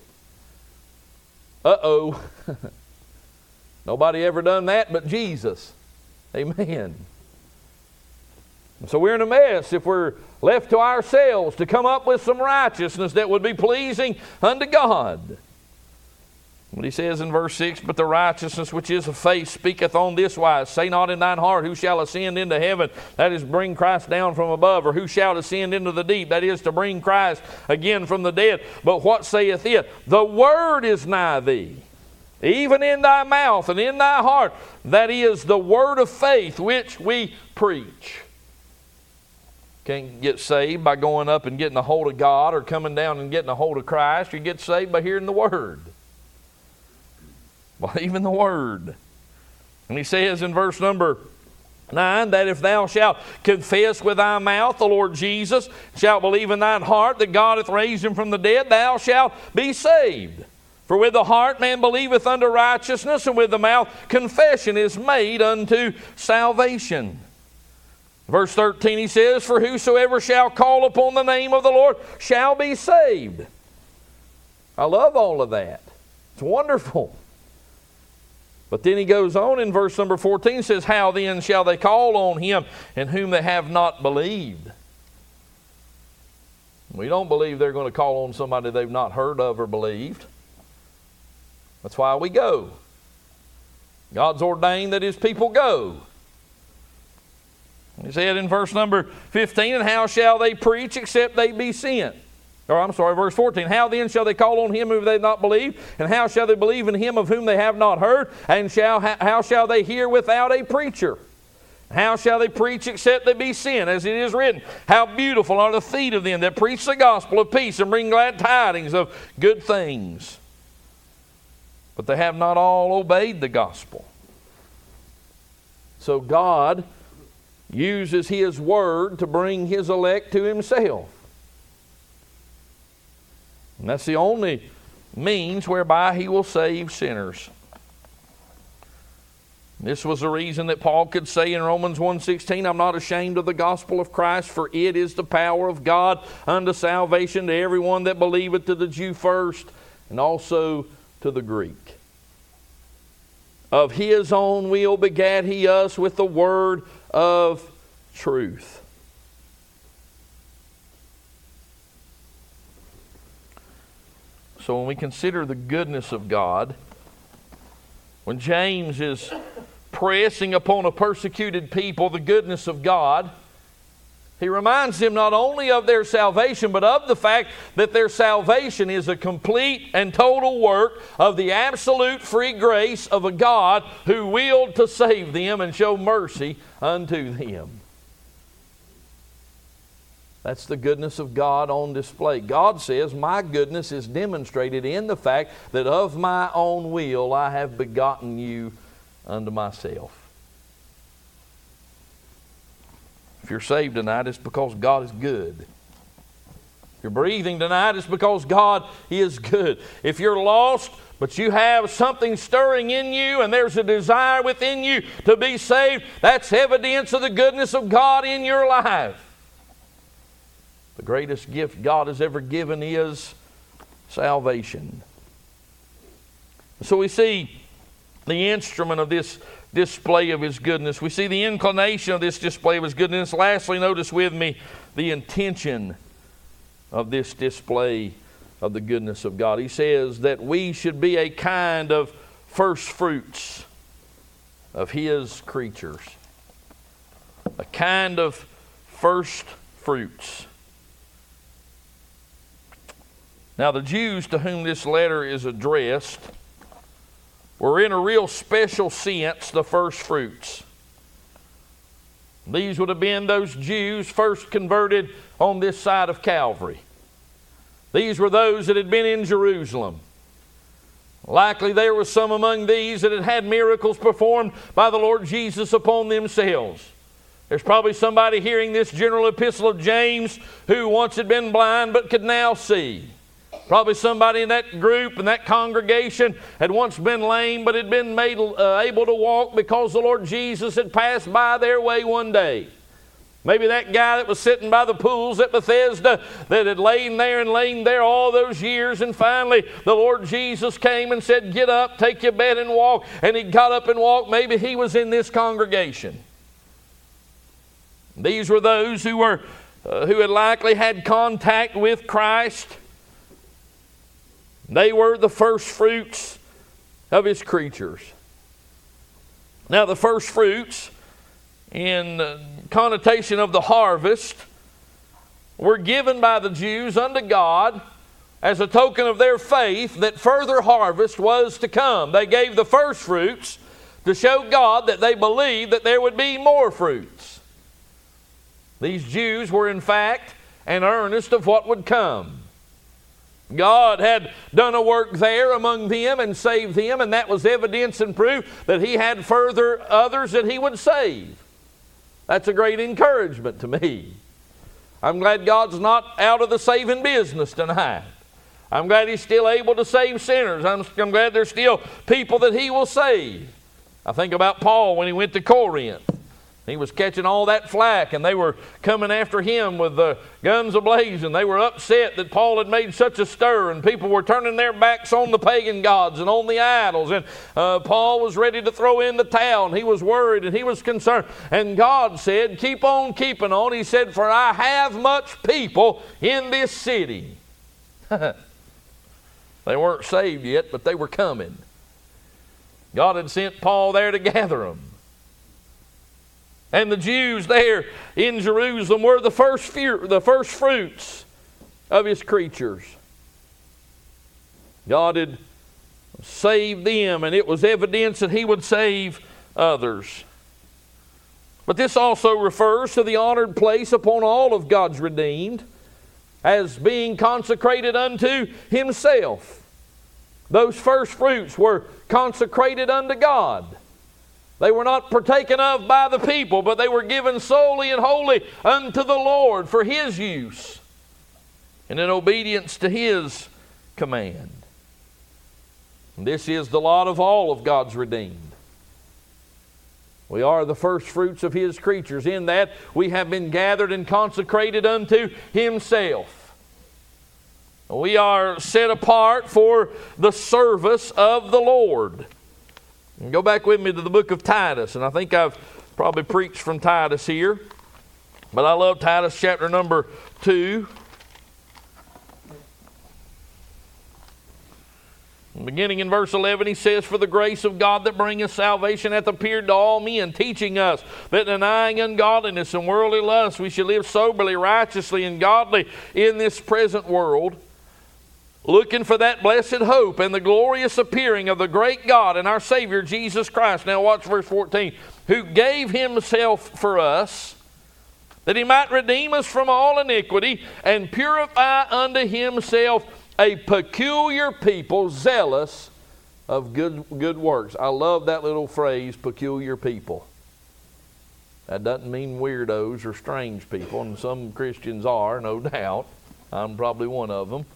Uh-oh. Nobody ever done that but Jesus. Amen. So we're in a mess if we're left to ourselves to come up with some righteousness that would be pleasing unto God. What he says in verse six, but the righteousness which is of faith speaketh on this wise, say not in thine heart, who shall ascend into heaven, that is, bring Christ down from above, or who shall ascend into the deep, that is, to bring Christ again from the dead. But what saith it? The word is nigh thee, even in thy mouth and in thy heart, that is the word of faith which we preach. Can't get saved by going up and getting a hold of God or coming down and getting a hold of Christ. You get saved by hearing the word. Well, even the word. And he says in verse number nine, that if thou shalt confess with thy mouth the Lord Jesus, shalt believe in thine heart that God hath raised him from the dead, thou shalt be saved. For with the heart man believeth unto righteousness, and with the mouth confession is made unto salvation. Verse thirteen, he says, for whosoever shall call upon the name of the Lord shall be saved. I love all of that. It's wonderful. But then he goes on in verse number fourteen, says, how then shall they call on him in whom they have not believed? We don't believe they're going to call on somebody they've not heard of or believed. That's why we go. God's ordained that his people go. He said in verse number fifteen, and how shall they preach except they be sent? Or I'm sorry, verse fourteen, how then shall they call on him whom they have not believed? And how shall they believe in him of whom they have not heard? And shall how shall they hear without a preacher? How shall they preach except they be sent? As it is written, how beautiful are the feet of them that preach the gospel of peace and bring glad tidings of good things. But they have not all obeyed the gospel. So God uses his word to bring his elect to himself. And that's the only means whereby he will save sinners. This was the reason that Paul could say in Romans one sixteen, I'm not ashamed of the gospel of Christ, for it is the power of God unto salvation to everyone that believeth, to the Jew first, and also to the Greek. Of his own will begat he us with the word of truth. So when we consider the goodness of God, when James is pressing upon a persecuted people the goodness of God, he reminds them not only of their salvation, but of the fact that their salvation is a complete and total work of the absolute free grace of a God who willed to save them and show mercy unto them. That's the goodness of God on display. God says, my goodness is demonstrated in the fact that of my own will I have begotten you unto myself. If you're saved tonight, it's because God is good. If you're breathing tonight, it's because God is good. If you're lost, but you have something stirring in you and there's a desire within you to be saved, that's evidence of the goodness of God in your life. The greatest gift God has ever given is salvation. So we see the instrument of this display of his goodness. We see the inclination of this display of his goodness. Lastly, notice with me the intention of this display of the goodness of God. He says that we should be a kind of first fruits of his creatures. A kind of first fruits. Now, the Jews to whom this letter is addressed were in a real special sense the first fruits. These would have been those Jews first converted on this side of Calvary. These were those that had been in Jerusalem. Likely there were some among these that had had miracles performed by the Lord Jesus upon themselves. There's probably somebody hearing this general epistle of James who once had been blind but could now see. Probably somebody in that group and that congregation had once been lame but had been made uh, able to walk because the Lord Jesus had passed by their way one day. Maybe that guy that was sitting by the pools at Bethesda that had lain there and lain there all those years, and finally the Lord Jesus came and said, get up, take your bed and walk. And he got up and walked. Maybe he was in this congregation. These were those who were uh, who had likely had contact with Christ. They were the first fruits of his creatures. Now, the first fruits, in connotation of the harvest, were given by the Jews unto God as a token of their faith that further harvest was to come. They gave the first fruits to show God that they believed that there would be more fruits. These Jews were, in fact, an earnest of what would come. God had done a work there among them and saved them, and that was evidence and proof that He had further others that He would save. That's a great encouragement to me. I'm glad God's not out of the saving business tonight. I'm glad He's still able to save sinners. I'm, I'm glad there's still people that He will save. I think about Paul when he went to Corinth. He was catching all that flack, and they were coming after him with the guns ablazing. They were upset that Paul had made such a stir, and people were turning their backs on the pagan gods and on the idols. And uh, Paul was ready to throw in the towel, and he was worried, and he was concerned. And God said, keep on keeping on. He said, for I have much people in this city. They weren't saved yet, but they were coming. God had sent Paul there to gather them. And the Jews there in Jerusalem were the first few, the first fruits of His creatures. God had saved them, and it was evidence that He would save others. But this also refers to the honored place upon all of God's redeemed as being consecrated unto Himself. Those first fruits were consecrated unto God. They were not partaken of by the people, but they were given solely and wholly unto the Lord for His use and in obedience to His command. And this is the lot of all of God's redeemed. We are the first fruits of His creatures. In that we have been gathered and consecrated unto Himself. We are set apart for the service of the Lord. And go back with me to the book of Titus, and I think I've probably preached from Titus here, but I love Titus chapter number two. Beginning in verse eleven, he says, for the grace of God that bringeth salvation hath appeared to all men, teaching us that denying ungodliness and worldly lust, we should live soberly, righteously, and godly in this present world, looking for that blessed hope and the glorious appearing of the great God and our Savior Jesus Christ. Now watch verse fourteen. Who gave Himself for us, that He might redeem us from all iniquity, and purify unto Himself a peculiar people, zealous of good, good works. I love that little phrase, peculiar people. That doesn't mean weirdos or strange people, and some Christians are, no doubt. I'm probably one of them.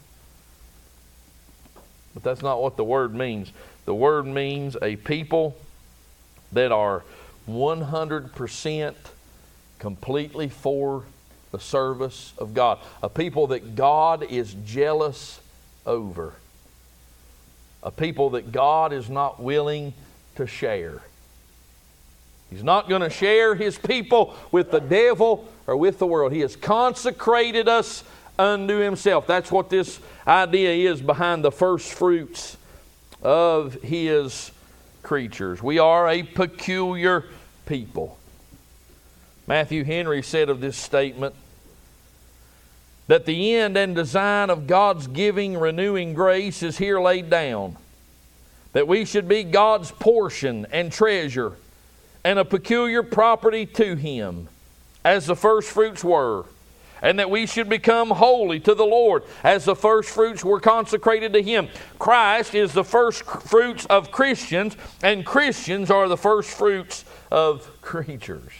But that's not what the word means. The word means a people that are one hundred percent completely for the service of God. A people that God is jealous over. A people that God is not willing to share. He's not going to share His people with the devil or with the world. He has consecrated us unto Himself. That's what this idea is behind the first fruits of His creatures. We are a peculiar people. Matthew Henry said of this statement that the end and design of God's giving, renewing grace is here laid down. That we should be God's portion and treasure and a peculiar property to Him, as the first fruits were. And that we should become holy to the Lord as the first fruits were consecrated to Him. Christ is the first fruits of Christians, and Christians are the first fruits of creatures.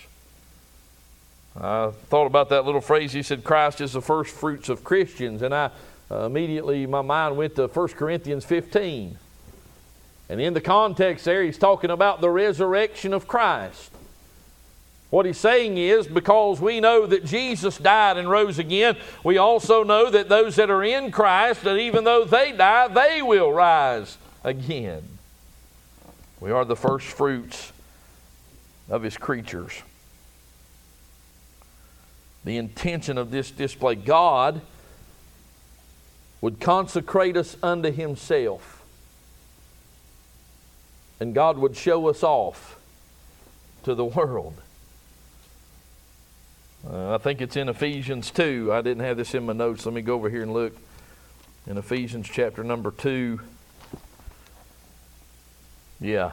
I thought about that little phrase. He said Christ is the first fruits of Christians, and I uh, immediately my mind went to First Corinthians fifteen. And in the context there, he's talking about the resurrection of Christ. What he's saying is, because we know that Jesus died and rose again, we also know that those that are in Christ, that even though they die, they will rise again. We are the first fruits of His creatures. The intention of this display, God would consecrate us unto Himself. And God would show us off to the world. Uh, I think it's in Ephesians two. I didn't have this in my notes. Let me go over here and look. In Ephesians chapter number two. Yeah.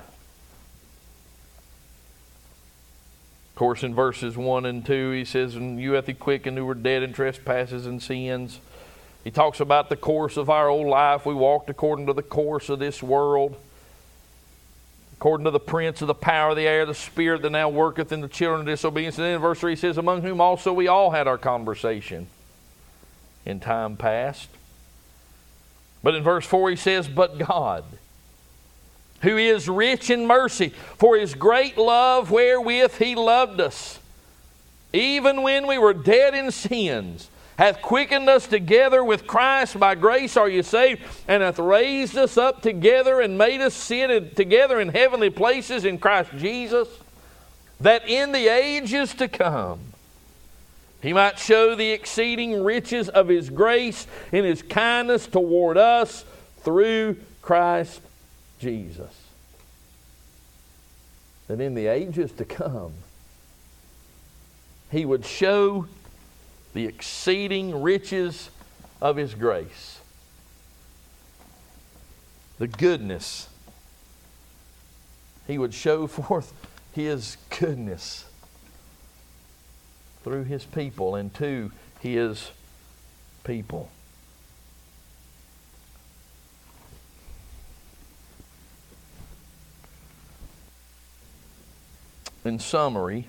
Of course, in verses one and two, he says, and you hath He quickened who were dead in trespasses and sins, He talks about the course of our old life. We walked according to the course of this world, according to the prince of the power of the air, the spirit that now worketh in the children of disobedience. And then in verse three he says, among whom also we all had our conversation in time past. But in verse four he says, but God, who is rich in mercy, for his great love wherewith he loved us, even when we were dead in sins, hath quickened us together with Christ. By grace are you saved, and hath raised us up together and made us sit together in heavenly places in Christ Jesus, that in the ages to come he might show the exceeding riches of his grace in his kindness toward us through Christ Jesus. That in the ages to come he would show the exceeding riches of his grace, the goodness. He would show forth his goodness through his people and to his people. In summary,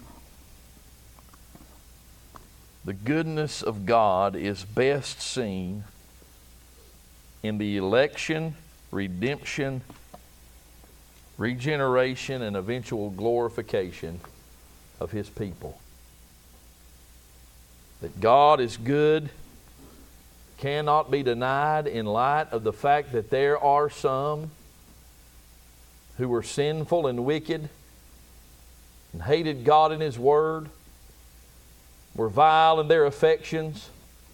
the goodness of God is best seen in the election, redemption, regeneration, and eventual glorification of his people. That God is good cannot be denied in light of the fact that there are some who were sinful and wicked and hated God and his word, were vile in their affections,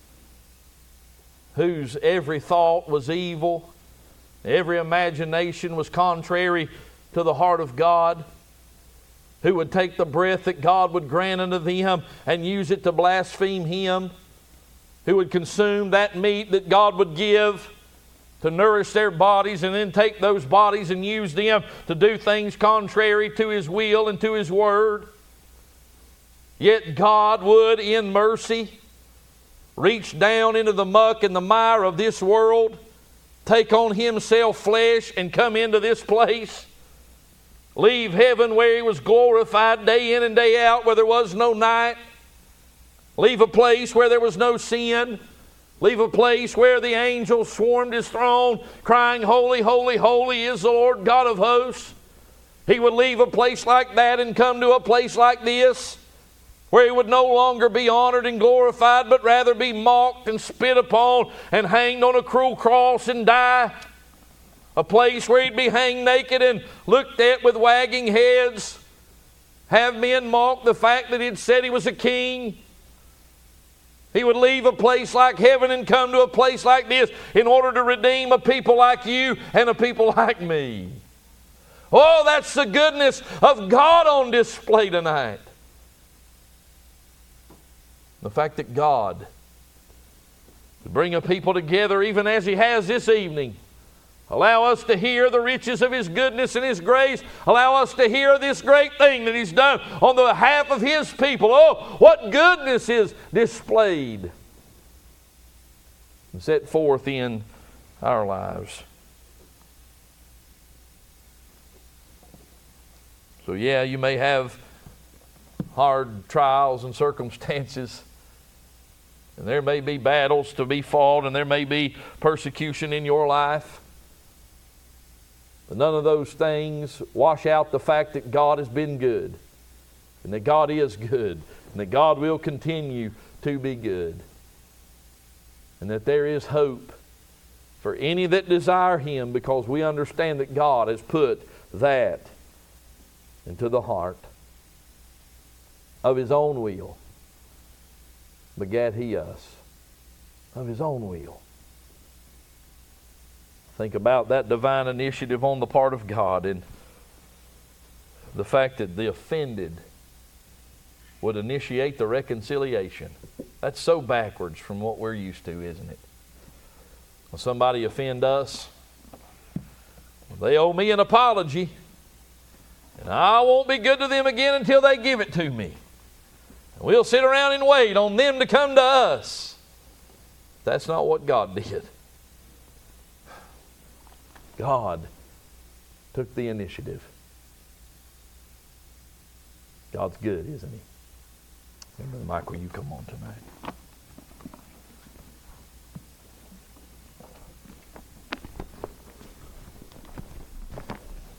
whose every thought was evil, every imagination was contrary to the heart of God, who would take the breath that God would grant unto them and use it to blaspheme him, who would consume that meat that God would give to nourish their bodies and then take those bodies and use them to do things contrary to his will and to his word. Yet God would, in mercy, reach down into the muck and the mire of this world, take on himself flesh and come into this place, leave heaven where he was glorified day in and day out, where there was no night, leave a place where there was no sin, leave a place where the angels swarmed his throne, crying, holy, holy, holy is the Lord God of hosts. He would leave a place like that and come to a place like this, where he would no longer be honored and glorified, but rather be mocked and spit upon and hanged on a cruel cross and die. A place where he'd be hanged naked and looked at with wagging heads, have men mock the fact that he'd said he was a king. He would leave a place like heaven and come to a place like this in order to redeem a people like you and a people like me. Oh, that's the goodness of God on display tonight. The fact that God would bring a people together even as he has this evening. Allow us to hear the riches of his goodness and his grace. Allow us to hear this great thing that he's done on the behalf of his people. Oh, what goodness is displayed and set forth in our lives. So yeah, you may have hard trials and circumstances, and there may be battles to be fought, and there may be persecution in your life. But none of those things wash out the fact that God has been good, and that God is good, and that God will continue to be good, and that there is hope for any that desire him, because we understand that God has put that into the heart. Of his own will begat he us. Of his own will. Think about that divine initiative on the part of God, and the fact that the offended would initiate the reconciliation. That's so backwards from what we're used to, isn't it? When somebody offend us, they owe me an apology, and I won't be good to them again until they give it to me. We'll sit around and wait on them to come to us. That's not what God did. God took the initiative. God's good, isn't he? And Brother Michael, you come on tonight.